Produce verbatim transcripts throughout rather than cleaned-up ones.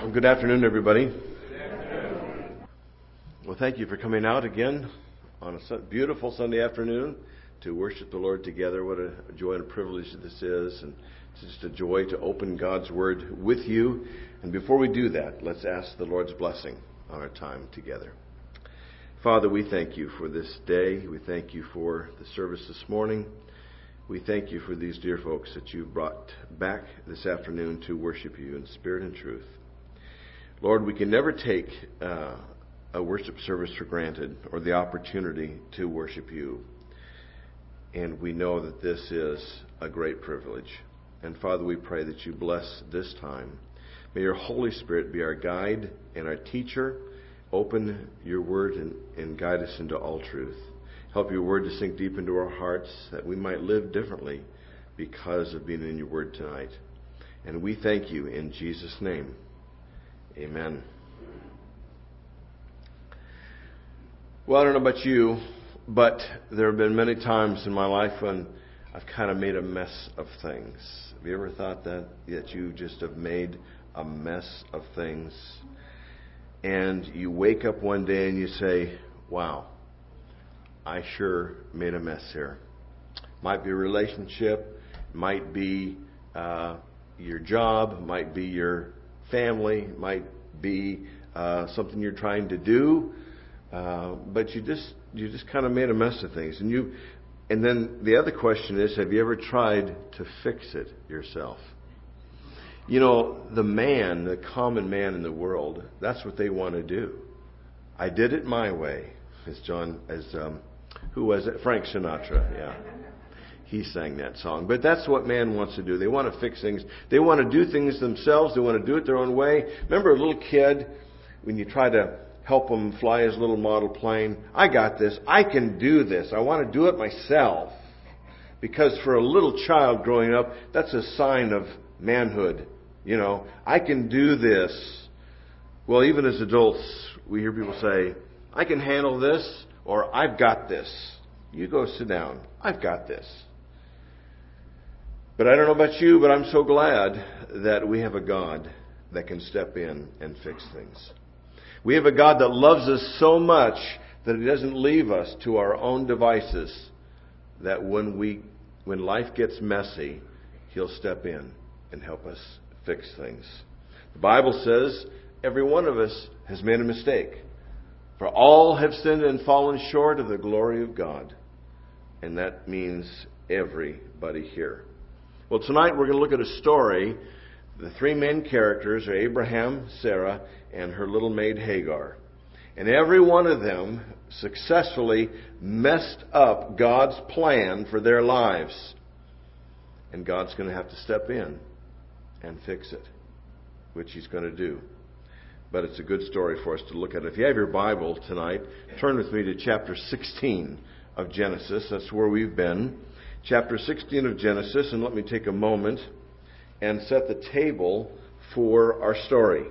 Well, good afternoon, everybody. Well, thank you for coming out again on a beautiful Sunday afternoon to worship the Lord together. What a joy and a privilege this is, and it's just a joy to open God's Word with you. And before we do that, let's ask the Lord's blessing on our time together. Father, we thank you for this day. We thank you for the service this morning. We thank you for these dear folks that you've brought back this afternoon to worship you in spirit and truth. Lord, we can never take uh, a worship service for granted or the opportunity to worship you. And we know that this is a great privilege. And Father, we pray that you bless this time. May your Holy Spirit be our guide and our teacher. Open your word and, and guide us into all truth. Help your word to sink deep into our hearts that we might live differently because of being in your word tonight. And we thank you in Jesus' name. Amen. Well, I don't know about you, but there have been many times in my life when I've kind of made a mess of things. Have you ever thought that? That you just have made a mess of things? And you wake up one day and you say, wow, I sure made a mess here. Might be a relationship, might be uh, your job, might be your family, might be uh, something you're trying to do, uh, but you just you just kind of made a mess of things. And you, and then the other question is, have you ever tried to fix it yourself? You know, the man, the common man in the world, that's what they want to do. I did it my way, as John, as um, who was it? Frank Sinatra, yeah. He sang that song. But that's what man wants to do. They want to fix things. They want to do things themselves. They want to do it their own way. Remember a little kid, when you try to help him fly his little model plane? I got this. I can do this. I want to do it myself. Because for a little child growing up, that's a sign of manhood. You know, I can do this. Well, even as adults, we hear people say, I can handle this, or I've got this. You go sit down. I've got this. But I don't know about you, but I'm so glad that we have a God that can step in and fix things. We have a God that loves us so much that He doesn't leave us to our own devices, that when we, when life gets messy, He'll step in and help us fix things. The Bible says every one of us has made a mistake. For all have sinned and fallen short of the glory of God. And that means everybody here. Well, tonight we're going to look at a story. The three main characters are Abraham, Sarah, and her little maid Hagar. And every one of them successfully messed up God's plan for their lives. And God's going to have to step in and fix it, which He's going to do. But it's a good story for us to look at. If you have your Bible tonight, turn with me to chapter sixteen of Genesis. That's where we've been. Chapter sixteen of Genesis, and let me take a moment and set the table for our story.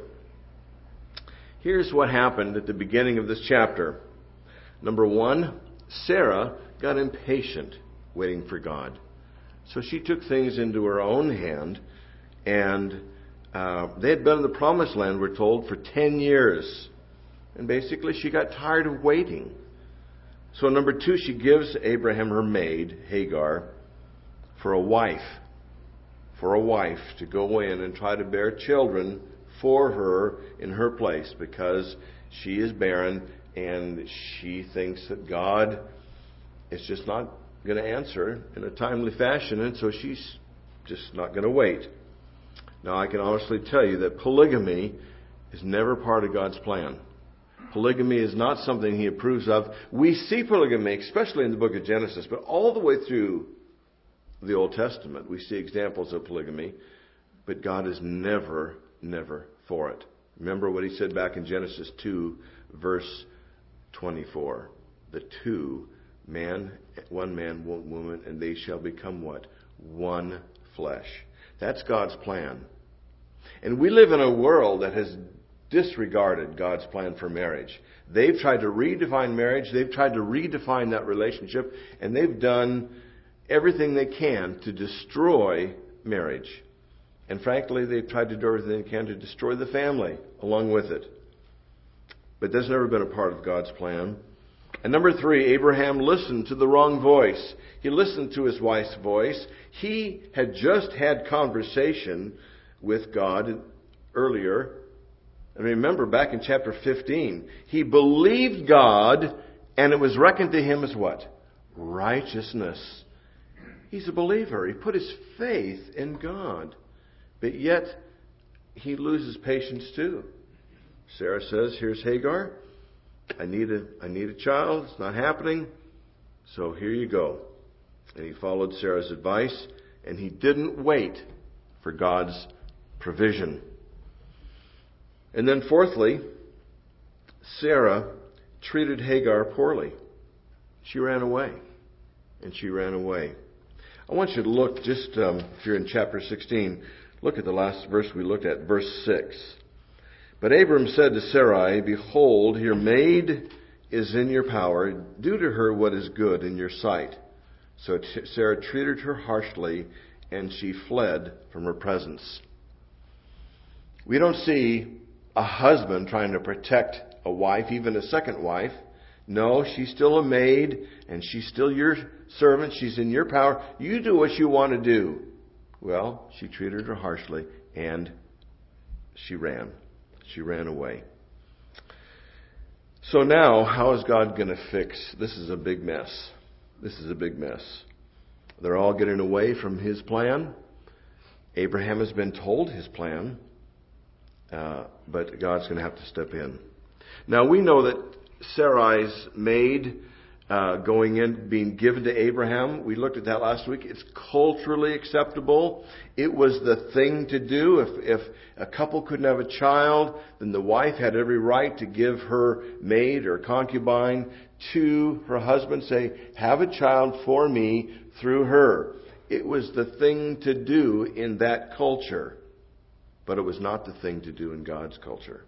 Here's what happened at the beginning of this chapter. Number one, Sarah got impatient waiting for God. So she took things into her own hand, and uh, they had been in the promised land, we're told, for ten years. And basically she got tired of waiting. So number two, she gives Abraham her maid, Hagar, for a wife. For a wife to go in and try to bear children for her in her place, because she is barren and she thinks that God is just not going to answer in a timely fashion, and so she's just not going to wait. Now, I can honestly tell you that polygamy is never part of God's plan. Polygamy is not something He approves of. We see polygamy, especially in the book of Genesis, but all the way through the Old Testament, we see examples of polygamy, but God is never, never for it. Remember what He said back in Genesis two, verse twenty-four. The two, man, one man, one woman, and they shall become what? One flesh. That's God's plan. And we live in a world that has disregarded God's plan for marriage. They've tried to redefine marriage. They've tried to redefine that relationship. And they've done everything they can to destroy marriage. And frankly, they've tried to do everything they can to destroy the family along with it. But that's never been a part of God's plan. And number three, Abraham listened to the wrong voice. He listened to his wife's voice. He had just had conversation with God earlier. And remember, back in chapter fifteen, he believed God, and it was reckoned to him as what? Righteousness. He's a believer. He put his faith in God. But yet, he loses patience too. Sarah says, here's Hagar. I need a, I need a child. It's not happening. So here you go. And he followed Sarah's advice, and he didn't wait for God's provision. And then fourthly, Sarah treated Hagar poorly. She ran away. And she ran away. I want you to look, just um, if you're in chapter sixteen, look at the last verse we looked at, verse six. But Abram said to Sarai, behold, your maid is in your power. Do to her what is good in your sight. So Sarah treated her harshly, and she fled from her presence. We don't see a husband trying to protect a wife, even a second wife. No, she's still a maid, and she's still your servant. She's in your power. You do what you want to do. Well, she treated her harshly, and she ran. She ran away. So now, how is God going to fix? This is a big mess. This is a big mess. They're all getting away from his plan. Abraham has been told his plan, uh, but God's going to have to step in. Now, we know that Sarai's maid uh, going in, being given to Abraham, we looked at that last week. It's culturally acceptable. It was the thing to do. If, if a couple couldn't have a child, then the wife had every right to give her maid or concubine to her husband, say, have a child for me through her. It was the thing to do in that culture, but it was not the thing to do in God's culture.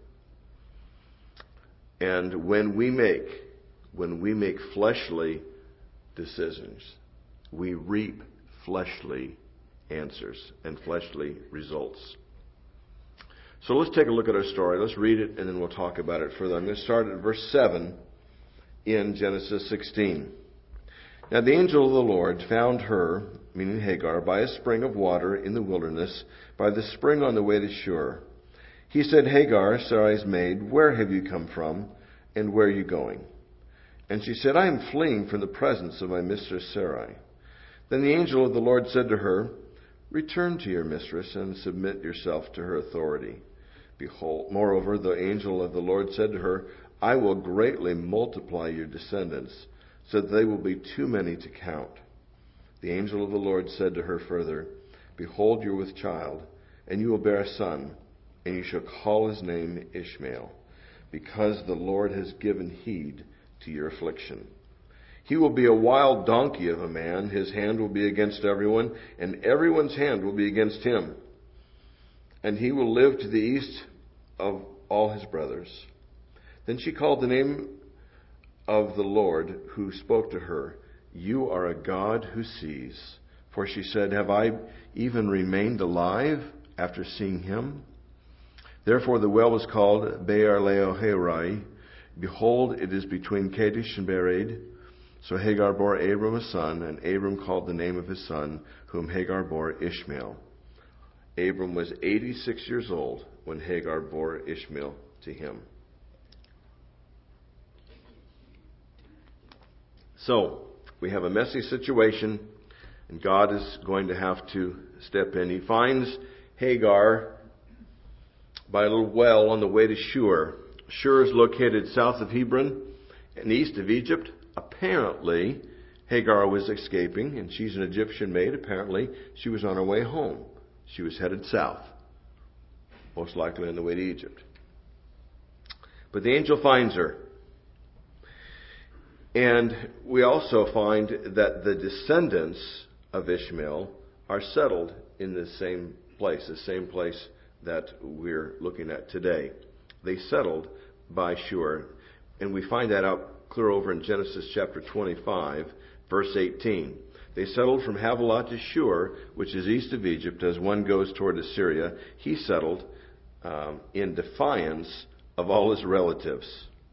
And when we make, when we make fleshly decisions, we reap fleshly answers and fleshly results. So let's take a look at our story. Let's read it, and then we'll talk about it further. I'm going to start at verse seven in Genesis sixteen. Now the angel of the Lord found her, meaning Hagar, by a spring of water in the wilderness, by the spring on the way to Shur. He said, Hagar, Sarai's maid, where have you come from, and where are you going? And she said, I am fleeing from the presence of my mistress Sarai. Then the angel of the Lord said to her, return to your mistress and submit yourself to her authority. Behold, moreover, the angel of the Lord said to her, I will greatly multiply your descendants, so that they will be too many to count. The angel of the Lord said to her further, behold, you are with child, and you will bear a son, and you shall call his name Ishmael, because the Lord has given heed to your affliction. He will be a wild donkey of a man. His hand will be against everyone, and everyone's hand will be against him. And he will live to the east of all his brothers. Then she called the name of the Lord who spoke to her, you are a God who sees. For she said, have I even remained alive after seeing him? Therefore the well was called Beer-lahai-roi. Behold, it is between Kadesh and Bered. So Hagar bore Abram a son, and Abram called the name of his son, whom Hagar bore, Ishmael. Abram was eighty-six years old when Hagar bore Ishmael to him. So, we have a messy situation, and God is going to have to step in. He finds Hagar by a little well on the way to Shur. Shur is located south of Hebron and east of Egypt. Apparently, Hagar was escaping, and she's an Egyptian maid. Apparently, she was on her way home. She was headed south, most likely on the way to Egypt. But the angel finds her. And we also find that the descendants of Ishmael are settled in the same place, the same place that we're looking at today. They settled by Shur. And we find that out clear over in Genesis chapter twenty-five, verse eighteen. They settled from Havilah to Shur, which is east of Egypt, as one goes toward Assyria. He settled um, in defiance of all his relatives.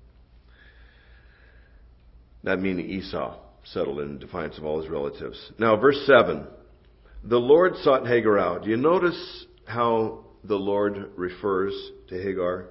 That meaning Esau settled in defiance of all his relatives. Now, verse seven. The Lord sought Hagar out. Do you notice how the Lord refers to Hagar?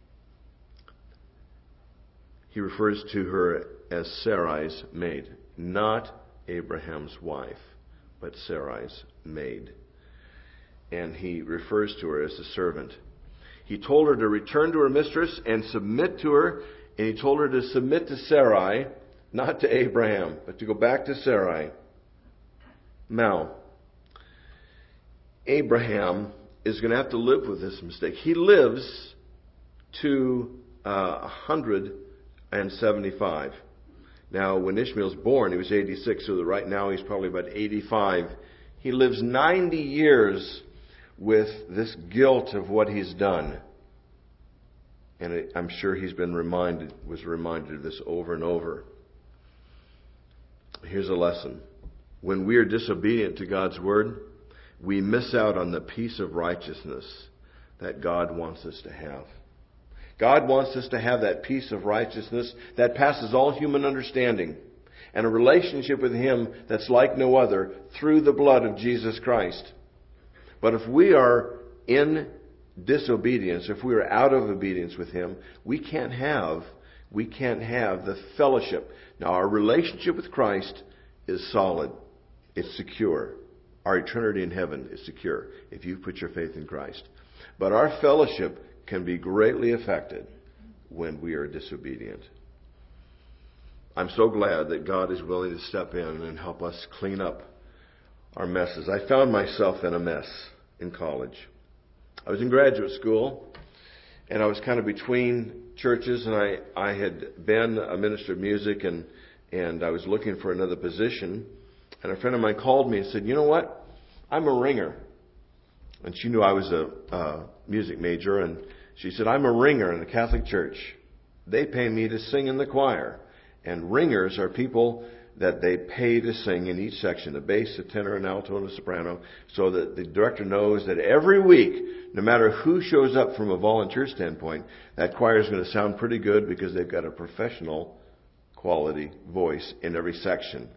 He refers to her as Sarai's maid, not Abraham's wife, but Sarai's maid. And he refers to her as a servant. He told her to return to her mistress and submit to her, and he told her to submit to Sarai, not to Abraham, but to go back to Sarai. Now, Abraham is going to have to live with this mistake. He lives to uh, one hundred seventy-five. Now, when Ishmael's born, he was eighty-six, so that right now he's probably about eighty-five. He lives ninety years with this guilt of what he's done. And it, I'm sure he's been reminded, was reminded of this over and over. Here's a lesson. When we are disobedient to God's word, we miss out on the peace of righteousness that God wants us to have. God wants us to have that peace of righteousness that passes all human understanding, and a relationship with Him that's like no other through the blood of Jesus Christ. But if we are in disobedience, if we are out of obedience with Him, we can't have, we can't have the fellowship. Now, our relationship with Christ is solid. It's secure. Our eternity in heaven is secure if you put your faith in Christ. But our fellowship can be greatly affected when we are disobedient. I'm so glad that God is willing to step in and help us clean up our messes. I found myself in a mess in college. I was in graduate school, and I was kind of between churches, and I, I had been a minister of music, and, and I was looking for another position. And a friend of mine called me and said, you know what? I'm a ringer. And she knew I was a, a music major, and she said, I'm a ringer in the Catholic Church. They pay me to sing in the choir. And ringers are people that they pay to sing in each section, the bass, the tenor, an alto, and a soprano, so that the director knows that every week, no matter who shows up from a volunteer standpoint, that choir is going to sound pretty good because they've got a professional quality voice in every section.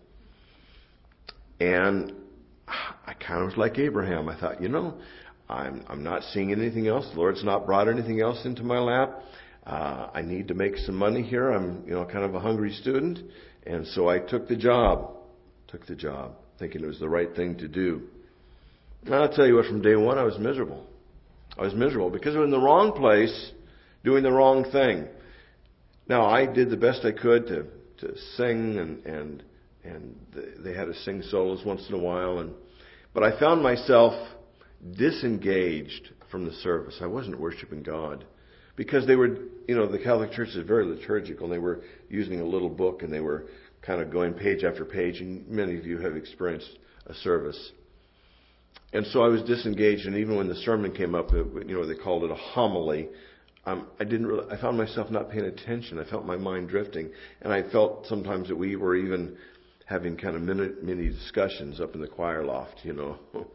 And I kind of was like Abraham. I thought, you know, I'm I'm not seeing anything else. The Lord's not brought anything else into my lap. Uh, I need to make some money here. I'm, you know, kind of a hungry student. And so I took the job. Took the job, thinking it was the right thing to do. And I'll tell you what, from day one, I was miserable. I was miserable because I was in the wrong place, doing the wrong thing. Now, I did the best I could to, to sing, and, and and they had to sing solos once in a while. And but I found myself disengaged from the service. I wasn't worshiping God because they were, you know, the Catholic Church is very liturgical. They were using a little book, and they were kind of going page after page. And many of you have experienced a service. And so I was disengaged, and even when the sermon came up, it, you know, they called it a homily. Um, I didn't really, I found myself not paying attention. I felt my mind drifting, and I felt sometimes that we were even having kind of mini, mini discussions up in the choir loft, you know.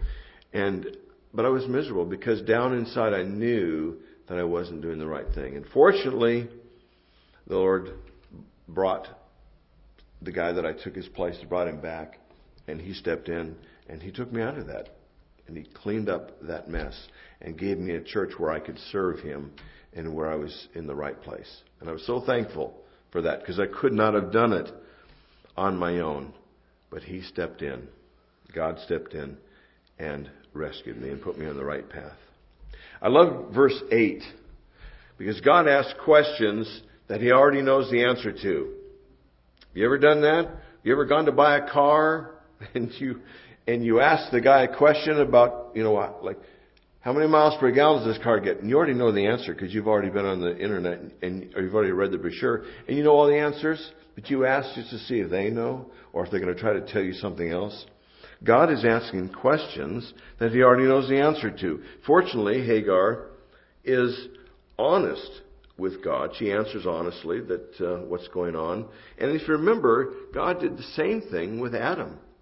And but I was miserable because down inside I knew that I wasn't doing the right thing. And fortunately, the Lord brought the guy that I took his place, brought him back, and he stepped in and he took me out of that. And he cleaned up that mess and gave me a church where I could serve him and where I was in the right place. And I was so thankful for that because I could not have done it on my own. But he stepped in. God stepped in and rescued me and put me on the right path. I love verse eight because God asks questions that he already knows the answer to. Have you ever done that? Have you ever gone to buy a car and you and you ask the guy a question about, you know, what, like, how many miles per gallon does this car get? And you already know the answer because you've already been on the internet and or you've already read the brochure and you know all the answers, but you ask just to see if they know or if they're going to try to tell you something else. God is asking questions that he already knows the answer to. Fortunately, Hagar is honest with God. She answers honestly that uh, what's going on. And if you remember, God did the same thing with Adam.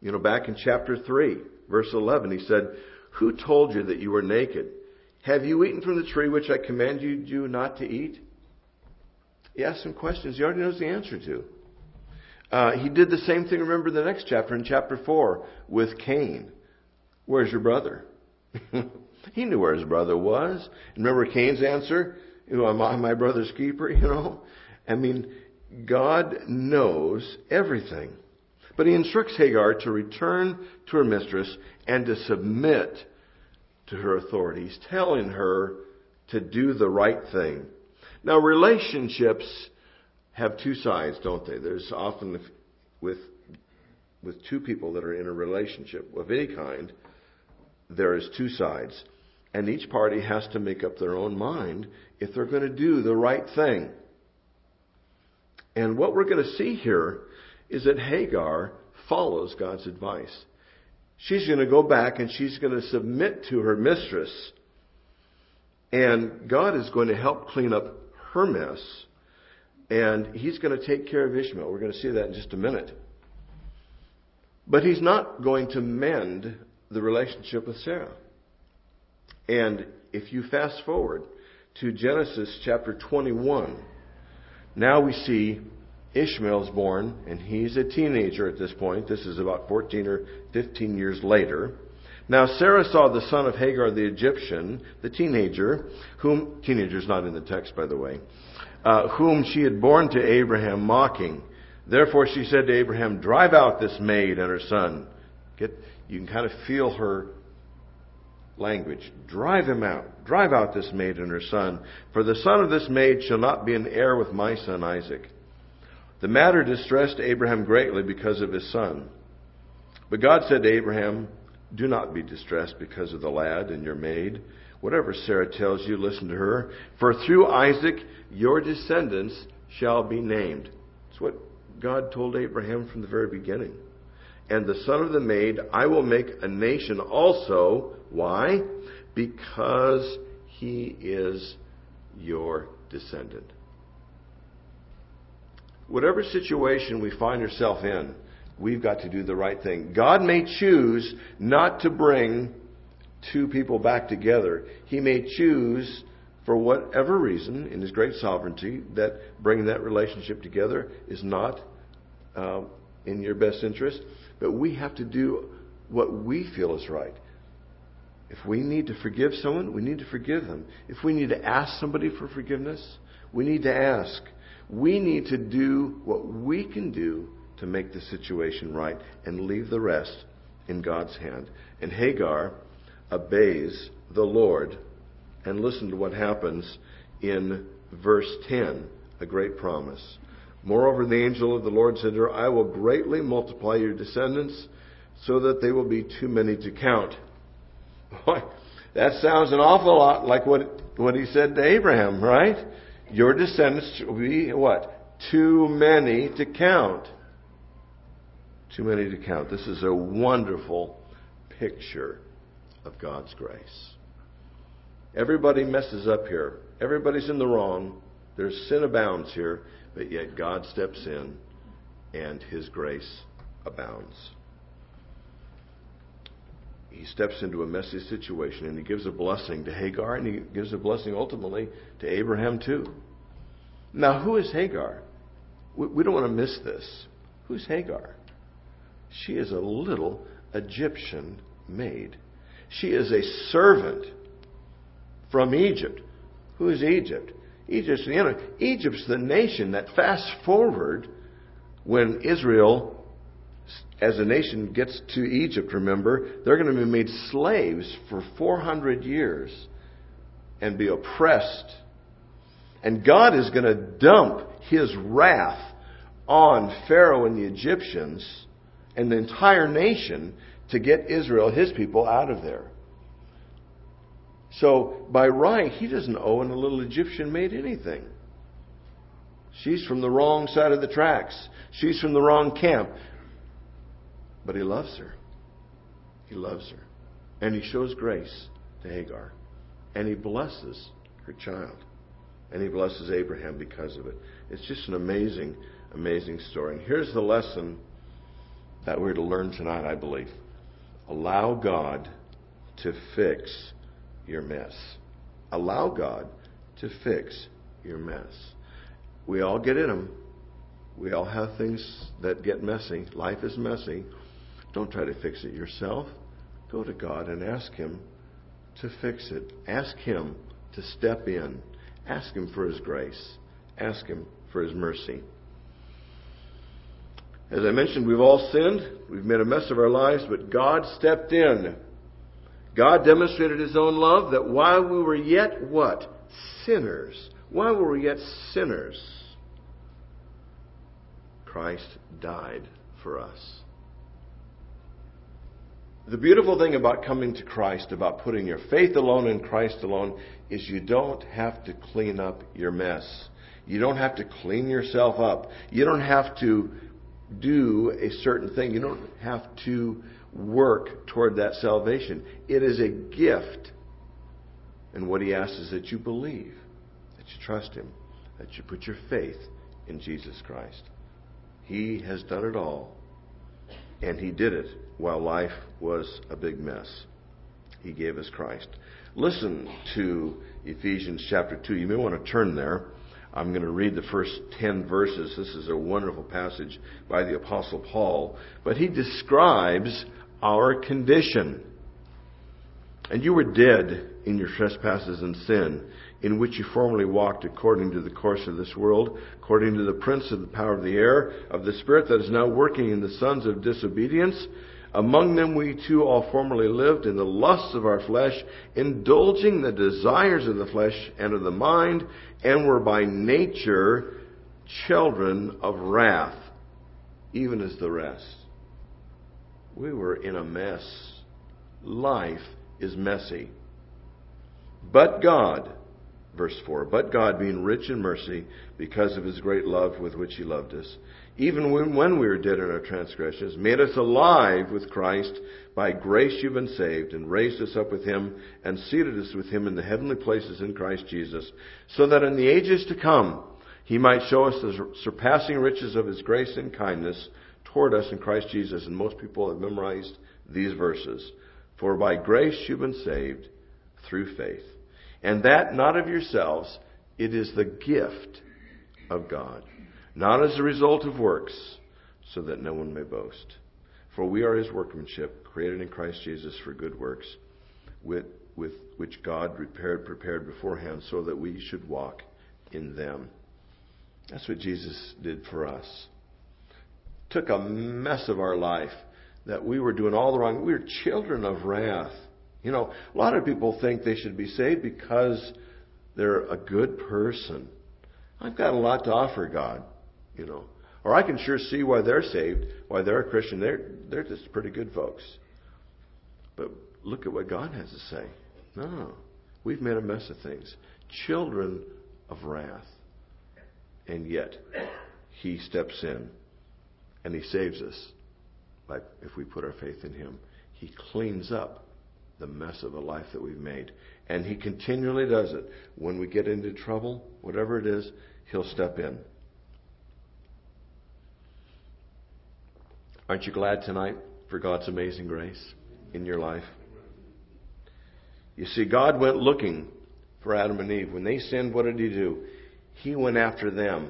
You know, back in chapter three, verse eleven, he said, "Who told you that you were naked? Have you eaten from the tree which I commanded you not to eat?" He asked some questions he already knows the answer to. Uh, he did the same thing, remember, the next chapter, in chapter four, with Cain. "Where's your brother?" He knew where his brother was. Remember Cain's answer? "You know, am I my brother's keeper?" You know? I mean, God knows everything. But he instructs Hagar to return to her mistress and to submit to her authority. He's telling her to do the right thing. Now, relationships have two sides, don't they? There's often, with with two people that are in a relationship of any kind, there is two sides. And each party has to make up their own mind if they're going to do the right thing. And what we're going to see here is that Hagar follows God's advice. She's going to go back and she's going to submit to her mistress. And God is going to help clean up her mess. And he's going to take care of Ishmael. We're going to see that in just a minute. But he's not going to mend the relationship with Sarah. And if you fast forward to Genesis chapter twenty-one, now we see Ishmael's born, and he's a teenager at this point. This is about fourteen or fifteen years later. Now Sarah saw the son of Hagar the Egyptian, the teenager, whom, teenager's not in the text by the way, uh, whom she had borne to Abraham mocking. Therefore she said to Abraham, "Drive out this maid and her son." Get, you can kind of feel her language. "Drive him out. Drive out this maid and her son. For the son of this maid shall not be an heir with my son Isaac." The matter distressed Abraham greatly because of his son. But God said to Abraham, "Do not be distressed because of the lad and your maid. Whatever Sarah tells you, listen to her. For through Isaac your descendants shall be named." That's what God told Abraham from the very beginning. "And the son of the maid I will make a nation also." Why? Because he is your descendant. Whatever situation we find ourselves in, we've got to do the right thing. God may choose not to bring two people back together. He may choose, for whatever reason, in his great sovereignty, that bringing that relationship together is not uh, in your best interest. But we have to do what we feel is right. If we need to forgive someone, we need to forgive them. If we need to ask somebody for forgiveness, we need to ask. We need to do what we can do to make the situation right and leave the rest in God's hand. And Hagar obeys the Lord. And listen to what happens in verse ten, a great promise. "Moreover, the angel of the Lord said to her, I will greatly multiply your descendants so that they will be too many to count." Boy, that sounds an awful lot like what, what he said to Abraham, right? Your descendants will be what? Too many to count. Too many to count. This is a wonderful picture of God's grace. Everybody messes up here. Everybody's in the wrong. There's sin abounds here, but yet God steps in and his grace abounds. He steps into a messy situation and he gives a blessing to Hagar and he gives a blessing ultimately to Abraham too. Now, who is Hagar? We don't want to miss this. Who's Hagar? She is a little Egyptian maid. She is a servant from Egypt. Who is Egypt? Egypt's, you know, Egypt's the nation that, fast forward, when Israel as a nation gets to Egypt, remember, they're going to be made slaves for four hundred years and be oppressed. And God is going to dump his wrath on Pharaoh and the Egyptians and the entire nation to get Israel, his people, out of there. So, by right, he doesn't owe a little Egyptian maid anything. She's from the wrong side of the tracks. She's from the wrong camp. But he loves her. He loves her. And he shows grace to Hagar. And he blesses her child. And he blesses Abraham because of it. It's just an amazing, amazing story. And here's the lesson that we're to learn tonight, I believe. Allow God to fix your mess. Allow God to fix your mess. We all get in them. We all have things that get messy. Life is messy. Don't try to fix it yourself. Go to God and ask Him to fix it. Ask Him to step in. Ask Him for His grace. Ask Him for His mercy. As I mentioned, we've all sinned. We've made a mess of our lives, but God stepped in. God demonstrated His own love that while we were yet what? Sinners. While we were yet sinners, Christ died for us. The beautiful thing about coming to Christ, about putting your faith alone in Christ alone, is you don't have to clean up your mess. You don't have to clean yourself up. You don't have to do a certain thing. You don't have to work toward that salvation. It is a gift. And what He asks is that you believe, that you trust Him, that you put your faith in Jesus Christ. He has done it all. And He did it while life was a big mess. He gave us Christ. Listen to Ephesians chapter two. You may want to turn there. I'm going to read the first ten verses. This is a wonderful passage by the Apostle Paul. But he describes our condition. And you were dead in your trespasses and sin, in which you formerly walked according to the course of this world, according to the prince of the power of the air, of the spirit that is now working in the sons of disobedience. Among them we too all formerly lived in the lusts of our flesh, indulging the desires of the flesh and of the mind, and were by nature children of wrath, even as the rest. We were in a mess. Life is messy. But God, verse four, but God, being rich in mercy, because of His great love with which He loved us, even when, when we were dead in our transgressions, made us alive with Christ. By grace you've been saved, and raised us up with Him, and seated us with Him in the heavenly places in Christ Jesus, so that in the ages to come He might show us the surpassing riches of His grace and kindness toward us in Christ Jesus. And most people have memorized these verses. For by grace you've been saved through faith. And that not of yourselves, it is the gift of God, not as a result of works, so that no one may boast. For we are His workmanship, created in Christ Jesus for good works, with, with which God prepared, prepared beforehand, so that we should walk in them. That's what Jesus did for us. Took a mess of our life that we were doing all the wrong. We were children of wrath. You know, a lot of people think they should be saved because they're a good person. I've got a lot to offer God, you know. Or I can sure see why they're saved, why they're a Christian. They're, they're just pretty good folks. But look at what God has to say. No, we've made a mess of things. Children of wrath. And yet, He steps in and He saves us by, if we put our faith in Him. He cleans up the mess of the life that we've made. And He continually does it. When we get into trouble, whatever it is, He'll step in. Aren't you glad tonight for God's amazing grace in your life? You see, God went looking for Adam and Eve. When they sinned, what did He do? He went after them.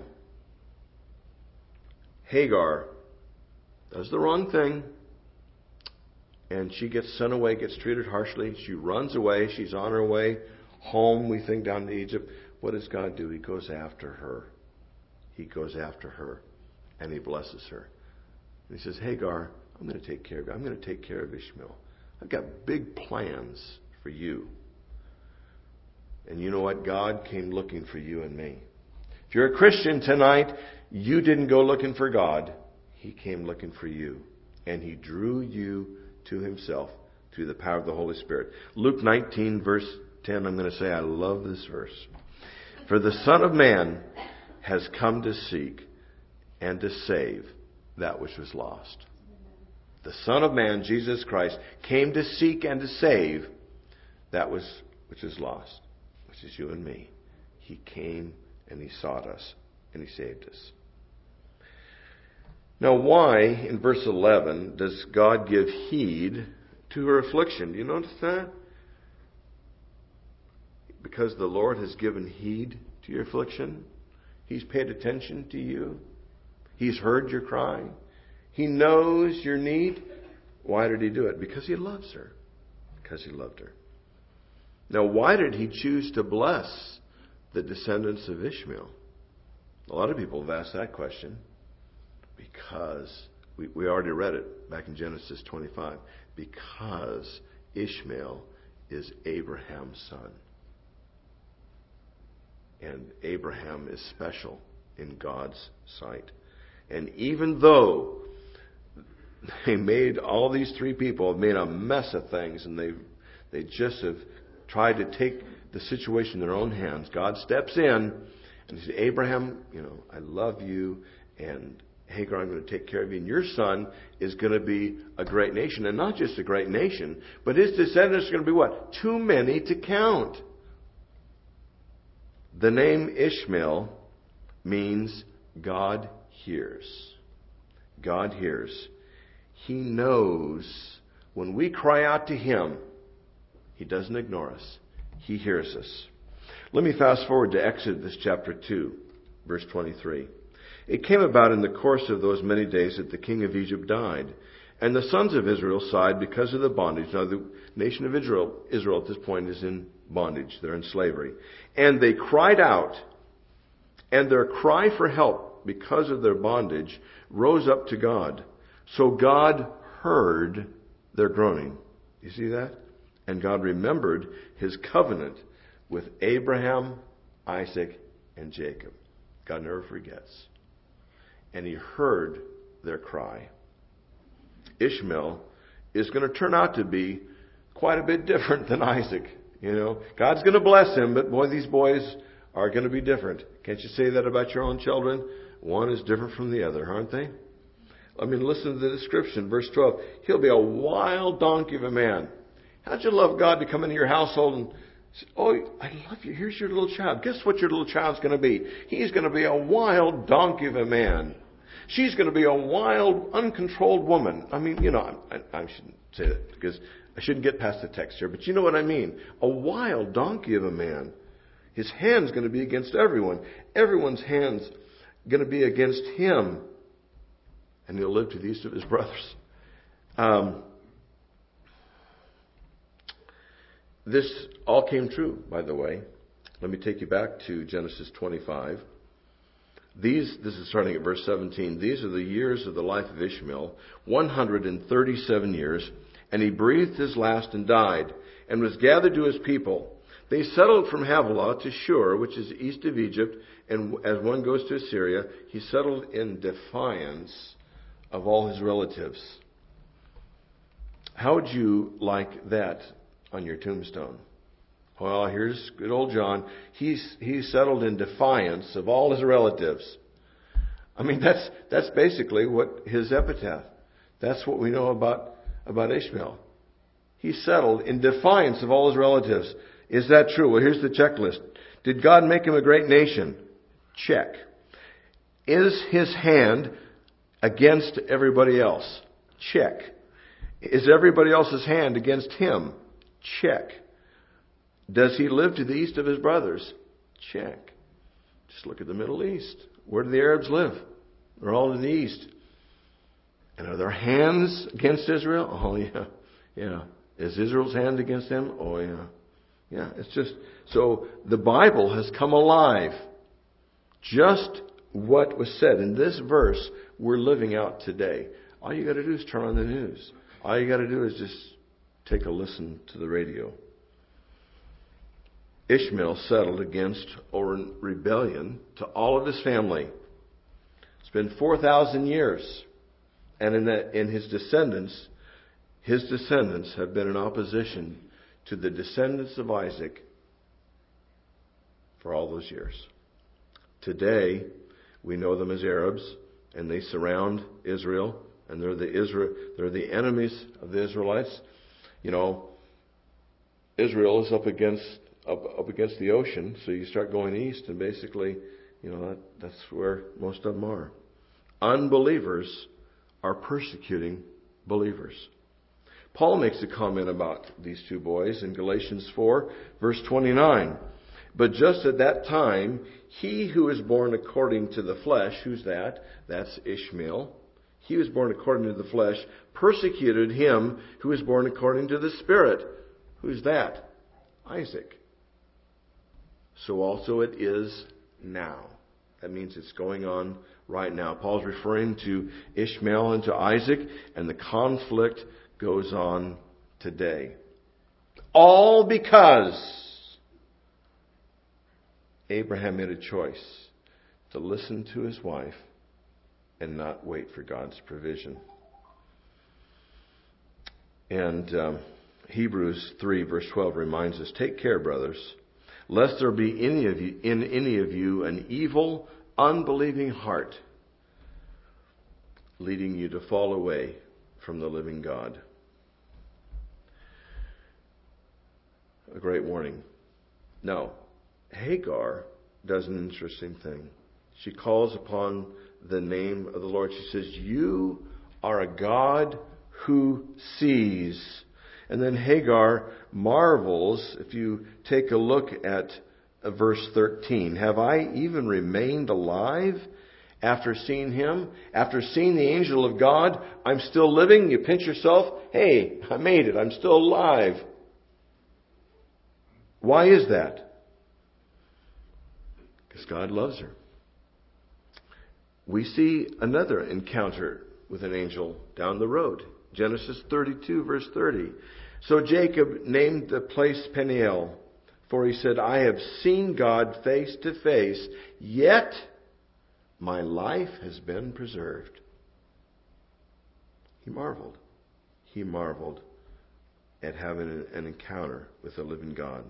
Hagar does the wrong thing, and she gets sent away, gets treated harshly. She runs away. She's on her way home, we think, down to Egypt. What does God do? He goes after her. He goes after her, and He blesses her. And He says, Hagar, I'm going to take care of you. I'm going to take care of Ishmael. I've got big plans for you. And you know what? God came looking for you and me. If you're a Christian tonight, you didn't go looking for God. He came looking for you. And He drew you to Himself through the power of the Holy Spirit. Luke nineteen, verse ten, I'm going to say, I love this verse. For the Son of Man has come to seek and to save that which was lost. The Son of Man, Jesus Christ, came to seek and to save that was which is lost, which is you and me. He came and He sought us and He saved us. Now, why, in verse eleven, does God give heed to her affliction? Do you notice that? Because the Lord has given heed to your affliction. He's paid attention to you. He's heard your cry. He knows your need. Why did He do it? Because He loves her. Because He loved her. Now, why did He choose to bless the descendants of Ishmael? A lot of people have asked that question. Because, we, we already read it back in Genesis twenty-five. Because Ishmael is Abraham's son. And Abraham is special in God's sight. And even though they made, all these three people have made a mess of things, and they they just have tried to take the situation in their own hands, God steps in and He says, Abraham, you know, I love you, and Hagar, I'm going to take care of you, and your son is going to be a great nation. And not just a great nation, but his descendants are going to be what? Too many to count. The name Ishmael means God hears. God hears. He knows when we cry out to Him, He doesn't ignore us. He hears us. Let me fast forward to Exodus chapter two, verse twenty-three. It came about in the course of those many days that the king of Egypt died, and the sons of Israel sighed because of the bondage. Now, the nation of Israel, Israel at this point is in bondage. They're in slavery. And they cried out, and their cry for help because of their bondage rose up to God. So God heard their groaning. You see that? And God remembered His covenant with Abraham, Isaac, and Jacob. God never forgets. And He heard their cry. Ishmael is going to turn out to be quite a bit different than Isaac. You know, God's going to bless him, but boy, these boys are going to be different. Can't you say that about your own children? One is different from the other, aren't they? I mean, listen to the description, verse twelve. He'll be a wild donkey of a man. How'd you love God to come into your household and say, oh, I love you. Here's your little child. Guess what your little child's going to be? He's going to be a wild donkey of a man. She's going to be a wild, uncontrolled woman. I mean, you know, I, I shouldn't say that because I shouldn't get past the text here, but you know what I mean. A wild donkey of a man. His hand's going to be against everyone. Everyone's hand's going to be against him. And he'll live to the east of his brothers. Um, this all came true, by the way. Let me take you back to Genesis twenty-five. These, this is starting at verse seventeen. These are the years of the life of Ishmael, one hundred thirty-seven years. And he breathed his last and died, and was gathered to his people. They settled from Havilah to Shur, which is east of Egypt. And as one goes to Assyria, he settled in defiance of all his relatives. How would you like that on your tombstone? Well, here's good old John. He's he's settled in defiance of all his relatives. I mean, that's that's basically what his epitaph. That's what we know about, about Ishmael. He settled in defiance of all his relatives. Is that true? Well, here's the checklist. Did God make him a great nation? Check. Is his hand against everybody else? Check. Is everybody else's hand against him? Check. Does he live to the east of his brothers? Check. Just look at the Middle East. Where do the Arabs live? They're all to the east. And are their hands against Israel? Oh, yeah. Yeah. Is Israel's hand against them? Oh, yeah. Yeah, it's just, so the Bible has come alive. Just what was said in this verse we're living out today. All you got to do is turn on the news. All you got to do is just take a listen to the radio. Ishmael settled against or in rebellion to all of his family. It's been four thousand years. And in, that, in his descendants, his descendants have been in opposition to the descendants of Isaac for all those years. Today, we know them as Arabs, and they surround Israel, and they're the Israel, they're the enemies of the Israelites. You know, Israel is up against up, up against the ocean, so you start going east, and basically, you know, that, that's where most of them are. Unbelievers are persecuting believers. Paul makes a comment about these two boys in Galatians four, verse twenty-nine. But just at that time, he who is born according to the flesh, who's that? That's Ishmael. He who was born according to the flesh persecuted him who was born according to the Spirit. Who's that? Isaac. So also it is now. That means it's going on right now. Paul's referring to Ishmael and to Isaac, and the conflict goes on today. All because Abraham made a choice to listen to his wife and not wait for God's provision. And um, Hebrews three verse twelve reminds us, take care, brothers, lest there be any of you, in any of you an evil, unbelieving heart, leading you to fall away from the living God. A great warning. Now, Hagar does an interesting thing. She calls upon the name of the Lord. She says, you are a God who sees. And then Hagar marvels, if you take a look at verse thirteen. Have I even remained alive after seeing him? After seeing the angel of God, I'm still living? You pinch yourself. Hey, I made it. I'm still alive. Why is that? Because God loves her. We see another encounter with an angel down the road. Genesis thirty-two, verse thirty. So Jacob named the place Peniel, for he said, I have seen God face to face, yet my life has been preserved. He marveled. He marveled at having an encounter with the living God.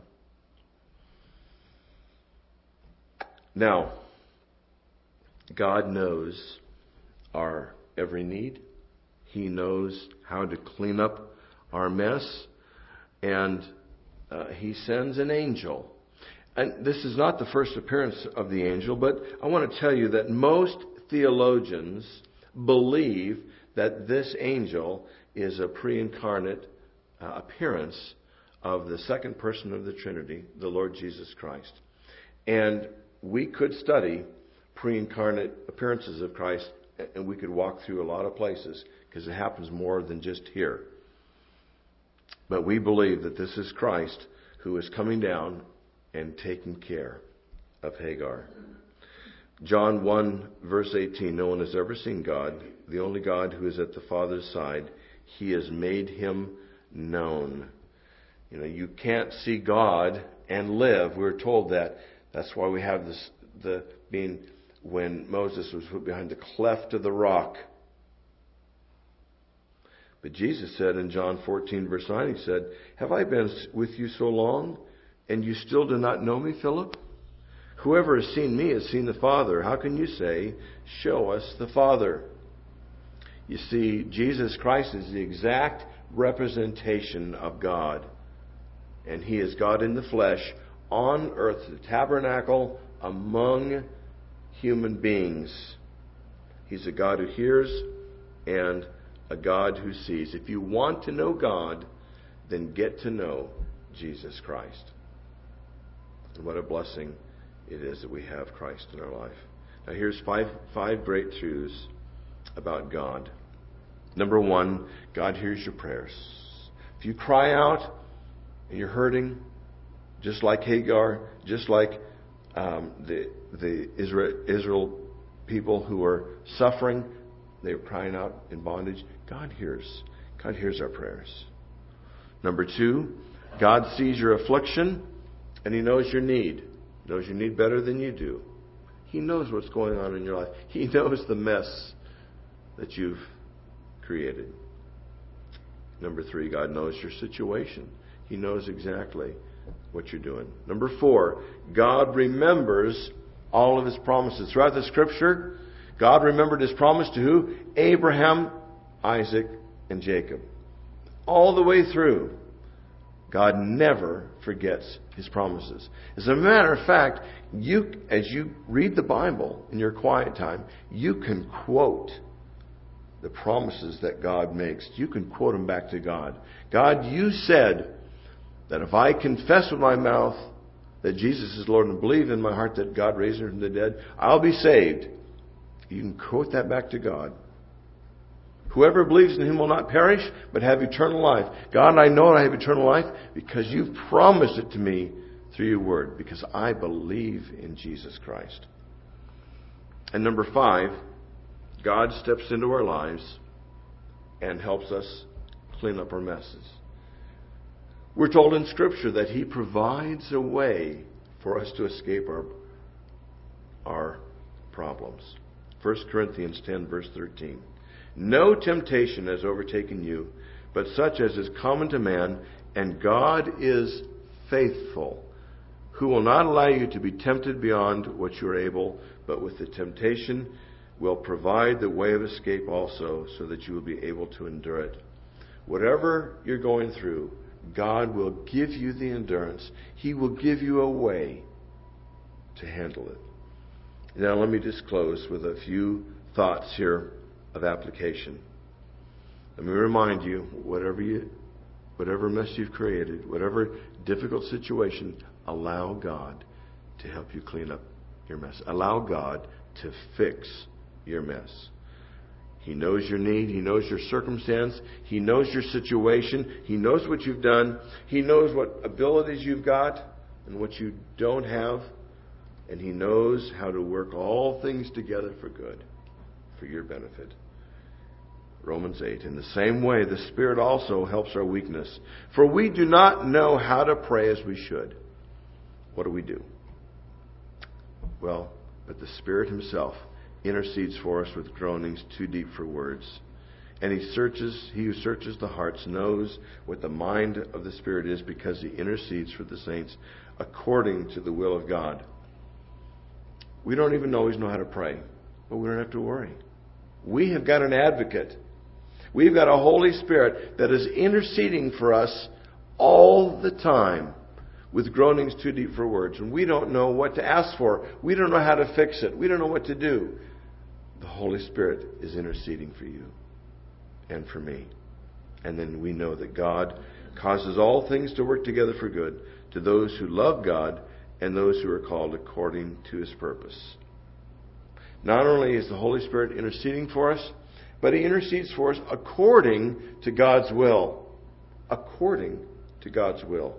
Now, God knows our every need. He knows how to clean up our mess. And uh, He sends an angel. And this is not the first appearance of the angel, but I want to tell you that most theologians believe that this angel is a pre-incarnate uh, appearance of the second person of the Trinity, the Lord Jesus Christ. And we could study pre-incarnate appearances of Christ, and we could walk through a lot of places because it happens more than just here. But we believe that this is Christ who is coming down and taking care of Hagar. John one, verse eighteen, no one has ever seen God, the only God who is at the Father's side. He has made him known. You know, you can't see God and live. We're told that. That's why we have this, the being when Moses was put behind the cleft of the rock. But Jesus said in John fourteen, verse nine, He said, have I been with you so long, and you still do not know me, Philip? Whoever has seen me has seen the Father. How can you say, show us the Father? You see, Jesus Christ is the exact representation of God. And He is God in the flesh on earth, the tabernacle among human beings. He's a God who hears and a God who sees. If you want to know God, then get to know Jesus Christ. And what a blessing it is that we have Christ in our life. Now here's five five great truths about God. Number one, God hears your prayers. If you cry out and you're hurting, just like Hagar, just like um, the the Israel, Israel people who are suffering, they were crying out in bondage. God hears. God hears our prayers. Number two, God sees your affliction and He knows your need. He knows your need better than you do. He knows what's going on in your life. He knows the mess that you've created. Number three, God knows your situation. He knows exactly what you're doing. Number four, God remembers all of His promises. Throughout the Scripture, God remembered His promise to who? Abraham, Isaac, and Jacob. All the way through, God never forgets His promises. As a matter of fact, you, as you read the Bible in your quiet time, you can quote the promises that God makes. You can quote them back to God. God, you said that if I confess with my mouth that Jesus is Lord and believe in my heart that God raised him from the dead, I'll be saved. You can quote that back to God. Whoever believes in him will not perish, but have eternal life. God, I know I have eternal life because you've promised it to me through your word, because I believe in Jesus Christ. And number five, God steps into our lives and helps us clean up our messes. We're told in Scripture that he provides a way for us to escape our, our problems. First Corinthians ten, verse thirteen. No temptation has overtaken you, but such as is common to man, and God is faithful, who will not allow you to be tempted beyond what you are able, but with the temptation will provide the way of escape also, so that you will be able to endure it. Whatever you're going through, God will give you the endurance. He will give you a way to handle it. Now let me just close with a few thoughts here of application. Let me remind you, whatever you, whatever mess you've created, whatever difficult situation, allow God to help you clean up your mess. Allow God to fix your mess. He knows your need. He knows your circumstance. He knows your situation. He knows what you've done. He knows what abilities you've got and what you don't have. And He knows how to work all things together for good, for your benefit. Romans eight. In the same way, the Spirit also helps our weakness. For we do not know how to pray as we should. What do we do? Well, but the Spirit Himself intercedes for us with groanings too deep for words. And He searches, He who searches the hearts knows what the mind of the Spirit is, because He intercedes for the saints according to the will of God. We don't even always know how to pray, but we don't have to worry. We have got an advocate. We've got a Holy Spirit that is interceding for us all the time with groanings too deep for words. And we don't know what to ask for. We don't know how to fix it. We don't know what to do. The Holy Spirit is interceding for you and for me. And then we know that God causes all things to work together for good to those who love God and those who are called according to His purpose. Not only is the Holy Spirit interceding for us, but He intercedes for us according to God's will. According to God's will.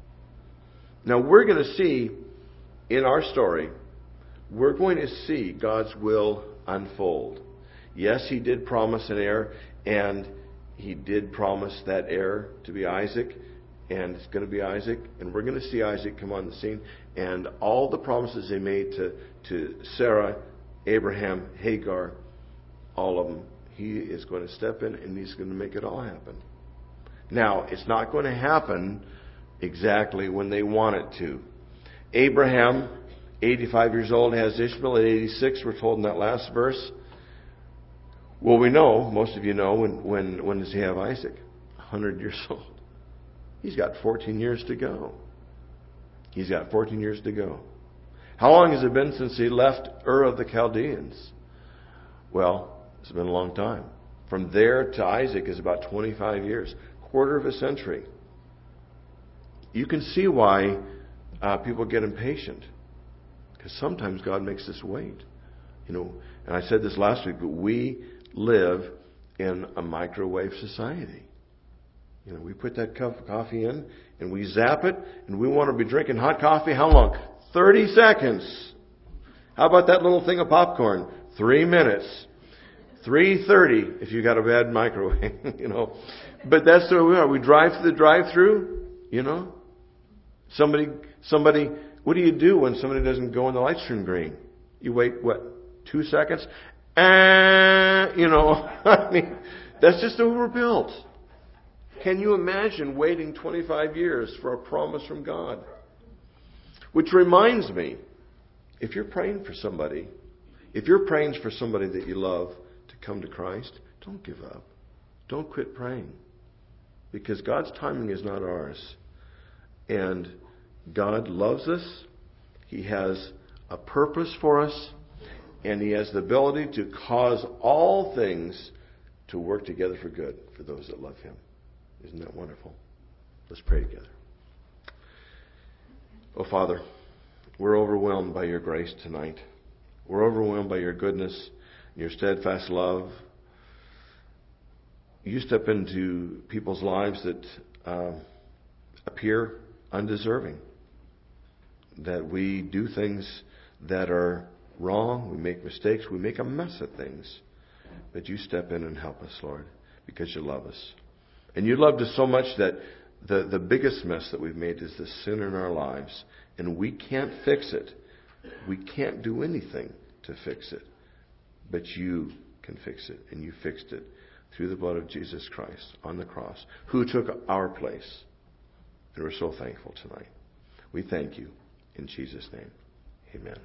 Now we're going to see in our story, we're going to see God's will unfold. Yes, He did promise an heir, and He did promise that heir to be Isaac, and it's going to be Isaac, and we're going to see Isaac come on the scene, and all the promises He made to, to Sarah, Abraham, Hagar, all of them, He is going to step in and He's going to make it all happen. Now, it's not going to happen exactly when they want it to. Abraham, eighty-five years old, has Ishmael at eighty-six, we're told in that last verse. Well, we know, most of you know, when, when, when does he have Isaac? one hundred years old. He's got fourteen years to go. He's got fourteen years to go. How long has it been since he left Ur of the Chaldeans? Well, it's been a long time. From there to Isaac is about twenty-five years. Quarter of a century. You can see why uh, people get impatient. Because sometimes God makes us wait. You know, and I said this last week, but we live in a microwave society. You know, we put that cup of coffee in and we zap it, and we want to be drinking hot coffee. How long? thirty seconds. How about that little thing of popcorn? Three minutes. three thirty if you got a bad microwave, you know. But that's the way we are. We drive through the drive-through, you know. Somebody, somebody, what do you do when somebody doesn't go when the lights turn green? You wait, what, two seconds? And, you know, I mean, that's just the way we're built. Can you imagine waiting twenty-five years for a promise from God? Which reminds me, if you're praying for somebody, if you're praying for somebody that you love to come to Christ, don't give up. Don't quit praying. Because God's timing is not ours. And God loves us. He has a purpose for us. And He has the ability to cause all things to work together for good for those that love Him. Isn't that wonderful? Let's pray together. Oh, Father, we're overwhelmed by your grace tonight. We're overwhelmed by your goodness, your steadfast love. You step into people's lives that uh, appear undeserving, that we do things that are wrong, we make mistakes, we make a mess of things. But you step in and help us, Lord, because you love us. And you loved us so much that the, the biggest mess that we've made is the sin in our lives. And we can't fix it. We can't do anything to fix it. But you can fix it. And you fixed it through the blood of Jesus Christ on the cross, who took our place. And we're so thankful tonight. We thank you in Jesus' name. Amen.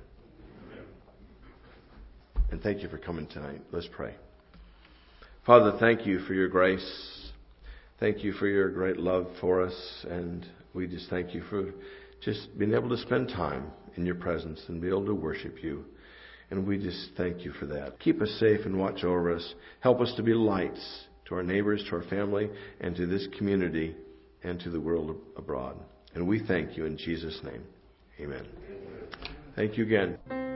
And thank you for coming tonight. Let's pray. Father, thank you for your grace. Thank you for your great love for us. And we just thank you for just being able to spend time in your presence and be able to worship you. And we just thank you for that. Keep us safe and watch over us. Help us to be lights to our neighbors, to our family, and to this community and to the world abroad. And we thank you in Jesus' name. Amen. Thank you again.